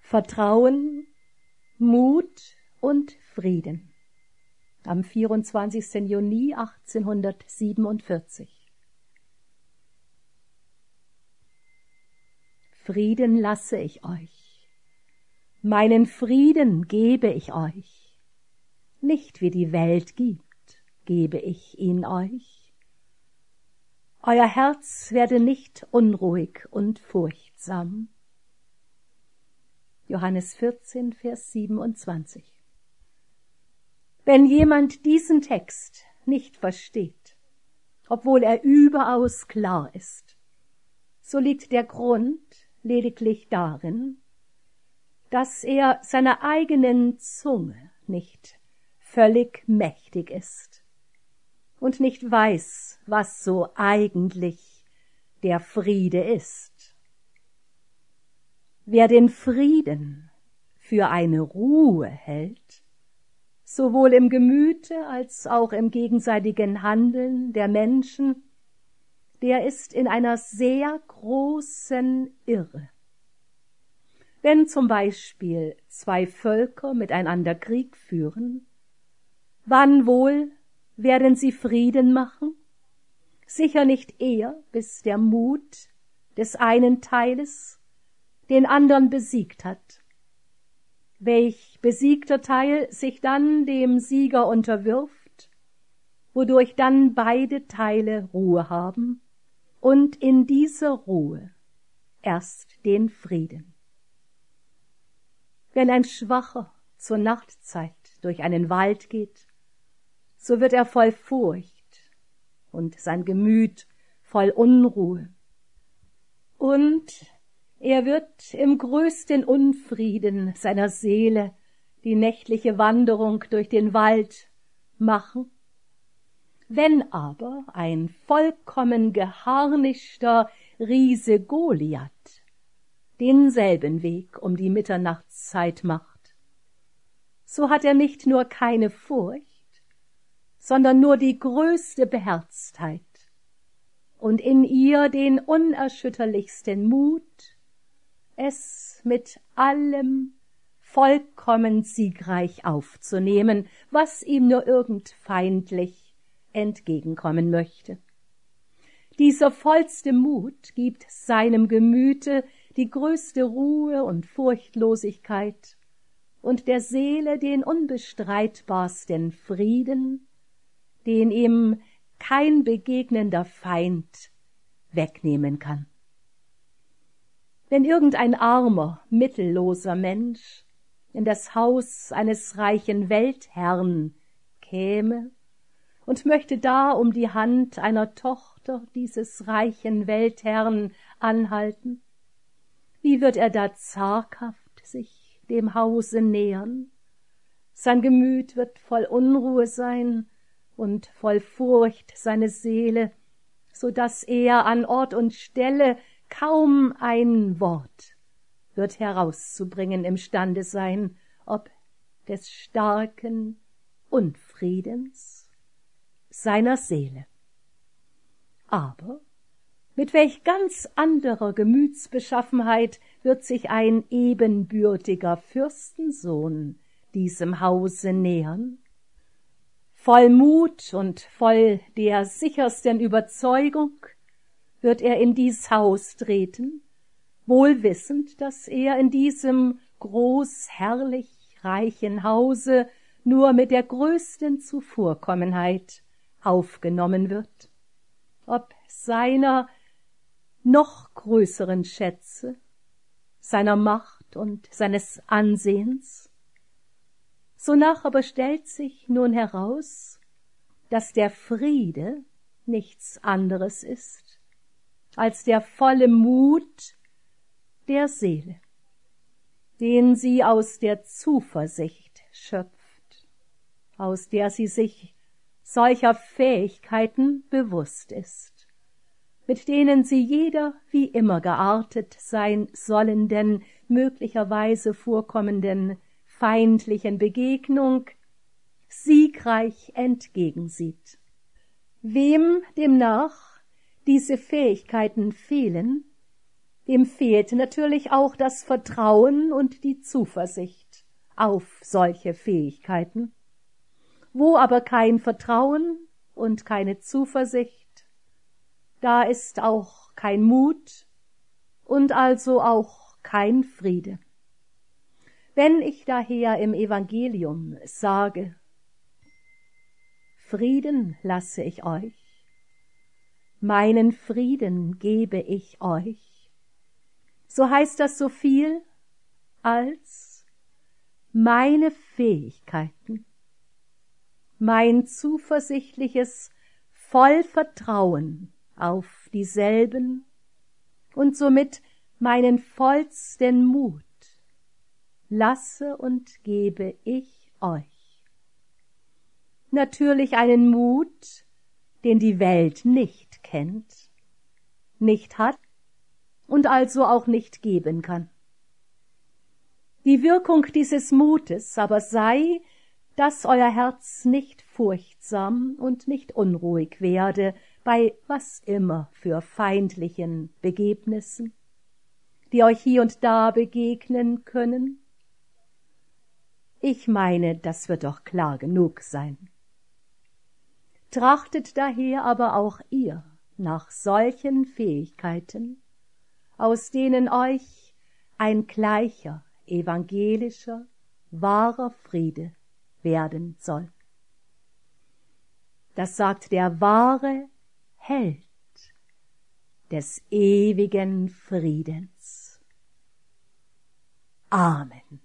Vertrauen, Mut und Frieden. Am 24. Juni 1847. Frieden lasse ich euch, meinen Frieden gebe ich euch, nicht wie die Welt gibt, gebe ich ihn euch. Euer Herz werde nicht unruhig und furchtsam. Johannes 14, Vers 27. Wenn jemand diesen Text nicht versteht, obwohl er überaus klar ist, so liegt der Grund lediglich darin, dass er seiner eigenen Zunge nicht völlig mächtig ist und nicht weiß, was so eigentlich der Friede ist. Wer den Frieden für eine Ruhe hält, sowohl im Gemüte als auch im gegenseitigen Handeln der Menschen, der ist in einer sehr großen Irre. Wenn zum Beispiel zwei Völker miteinander Krieg führen, wann wohl werden sie Frieden machen? Sicher nicht eher, bis der Mut des einen Teiles den anderen besiegt hat. Welch besiegter Teil sich dann dem Sieger unterwirft, wodurch dann beide Teile Ruhe haben und in dieser Ruhe erst den Frieden. Wenn ein Schwacher zur Nachtzeit durch einen Wald geht, so wird er voll Furcht und sein Gemüt voll Unruhe. Und er wird im größten Unfrieden seiner Seele die nächtliche Wanderung durch den Wald machen. Wenn aber ein vollkommen geharnischter Riese Goliath denselben Weg um die Mitternachtszeit macht, so hat er nicht nur keine Furcht, sondern nur die größte Beherztheit und in ihr den unerschütterlichsten Mut, es mit allem vollkommen siegreich aufzunehmen, was ihm nur irgend feindlich entgegenkommen möchte. Dieser vollste Mut gibt seinem Gemüte die größte Ruhe und Furchtlosigkeit und der Seele den unbestreitbarsten Frieden, den ihm kein begegnender Feind wegnehmen kann. Wenn irgendein armer, mittelloser Mensch in das Haus eines reichen Weltherrn käme und möchte da um die Hand einer Tochter dieses reichen Weltherrn anhalten, wie wird er da zaghaft sich dem Hause nähern? Sein Gemüt wird voll Unruhe sein und voll Furcht seine Seele, so dass er an Ort und Stelle kaum ein Wort wird herauszubringen imstande sein, ob des starken Unfriedens seiner Seele. Aber mit welch ganz anderer Gemütsbeschaffenheit wird sich ein ebenbürtiger Fürstensohn diesem Hause nähern? Voll Mut und voll der sichersten Überzeugung wird er in dies Haus treten, wohl wissend, dass er in diesem groß herrlich reichen Hause nur mit der größten Zuvorkommenheit aufgenommen wird, ob seiner noch größeren Schätze, seiner Macht und seines Ansehens. Sonach aber stellt sich nun heraus, dass der Friede nichts anderes ist als der volle Mut der Seele, den sie aus der Zuversicht schöpft, aus der sie sich solcher Fähigkeiten bewusst ist, mit denen sie jeder wie immer geartet sein sollenden, möglicherweise vorkommenden feindlichen Begegnung siegreich entgegensieht. Wem demnach diese Fähigkeiten fehlen, dem fehlt natürlich auch das Vertrauen und die Zuversicht auf solche Fähigkeiten. Wo aber kein Vertrauen und keine Zuversicht, da ist auch kein Mut und also auch kein Friede. Wenn ich daher im Evangelium sage, Frieden lasse ich euch, meinen Frieden gebe ich euch, so heißt das so viel als meine Fähigkeiten, mein zuversichtliches Vollvertrauen auf dieselben und somit meinen vollsten Mut lasse und gebe ich euch. Natürlich einen Mut, den die Welt nicht kennt, nicht hat und also auch nicht geben kann. Die Wirkung dieses Mutes aber sei, dass euer Herz nicht furchtsam und nicht unruhig werde bei was immer für feindlichen Begebnissen, die euch hier und da begegnen können. Ich meine, das wird doch klar genug sein. Trachtet daher aber auch ihr nach solchen Fähigkeiten, aus denen euch ein gleicher, evangelischer, wahrer Friede werden soll. Das sagt der wahre Held des ewigen Friedens. Amen.